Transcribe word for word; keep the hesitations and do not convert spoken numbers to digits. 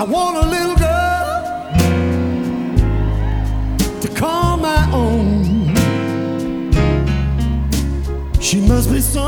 I want a little girl to call my own. She must be some